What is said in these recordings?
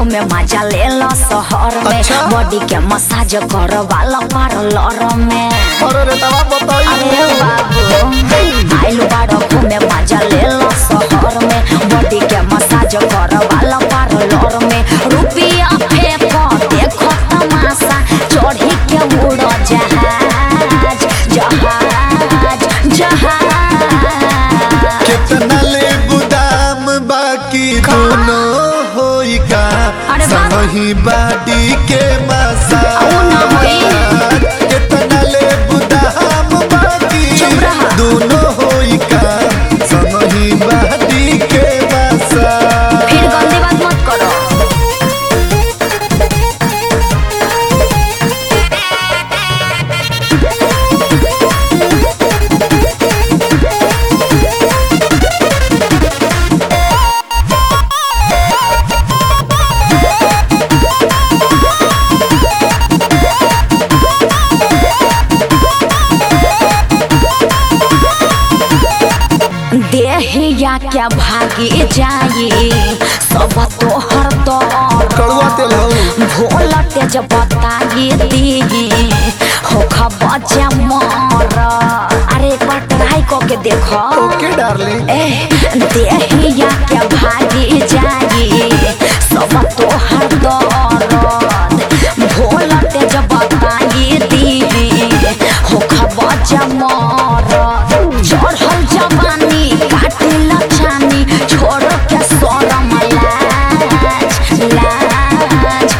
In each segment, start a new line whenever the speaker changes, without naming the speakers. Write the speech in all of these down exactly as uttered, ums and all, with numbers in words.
घूमे मजा ले लो शहर में।
अच्छा?
बॉडी के मसाज कर वाला पार्लर में।
अरे रे तवा बताई
अरे बाबू आइलू बाड़ो घूमे मजा ले लो शहर में। बॉडी के मसाज कर वाला पार्लर में। रुपया फेंको देखो तमाशा चढ़ी के उड़ो जहाज जहाज जहाज।
कितना ले बुदाम बाकी दोनों होई का सही बाडी के मसाज। कितना ले बुदाम बाकी दोनों होई का सही बाडी के मसाज।
फिर गंदी बात मत करो। देहिया क्या भागी जाई सब तोहर तो
कड़वा तेल
भोल तेज बताई दी हो खबजा मर। अरे एक बार ट्राई करके देखो।
ओके डार्लिंग।
ए देहिया क्या भागी जाई सब तोहर दर्द भोल तेज बताई दी हो खबजा मर। चढ़ल जवानी काटे लछानी छोड़ के शरम लाज लाज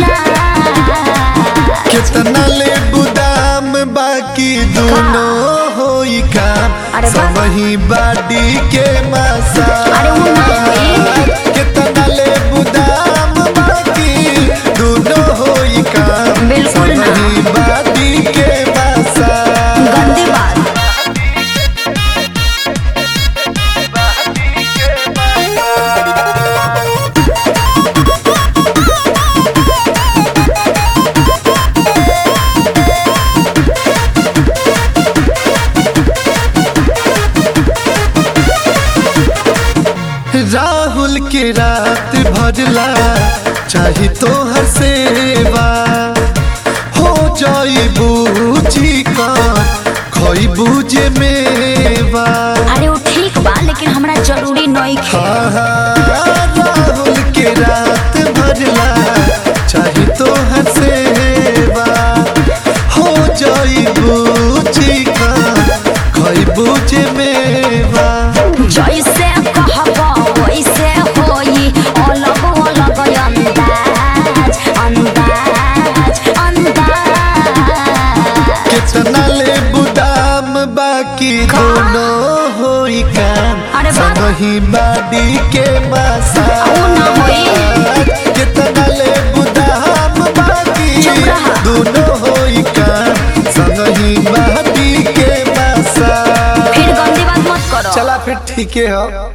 लाज।
कितना ले बुदाम बाकी दोनों होई काम सही बाडी के मसाज। कितना ले बुदाम बाकी दोनों होई काम सही बाडी के मसाज।
गंदी बात।
राहुल के रात भरला चाही तो हर सेवा हो जाई बूझी का खोई बूझे मेवा।
अरे वो ठीक बा लेकिन हमरा जरूरी नहीं है।
हाँ हाँ राहुल के रात भरला चाही तो हर सेवा हो जाई बूझी का खोई बूझे मेवा।
जैसे कहबो वैसे होई अलग अलग अंदाज अंदाज अंदाज।
कितना ले बुदाम बाकी दोनों होई काम सही बाडी के मसाज। कितना ले बुदाम बाकी दोनों होई काम सही बाडी के मसाज।
फिर गंदी बात मत करो।
चला फिर ठीक है हो।